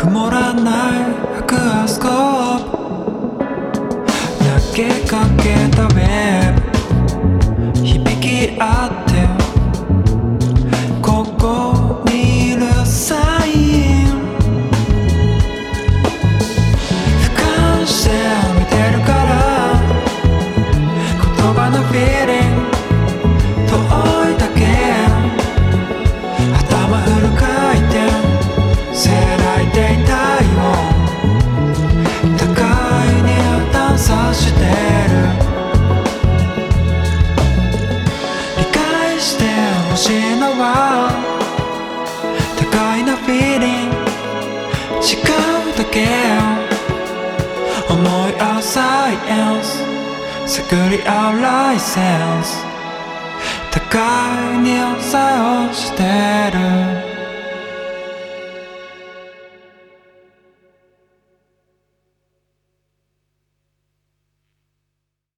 曇らないアクアスコープ投げかけたウェブ響き合ってここにいるサイン俯瞰して見てるから言葉のフィーリング遠いだけ頭フル回転せらいでいたいよ互いに探査してる理解してほしいのは互いのフィーリング違うだけ思い合うサイエンス探り合うライセンス互いに作用して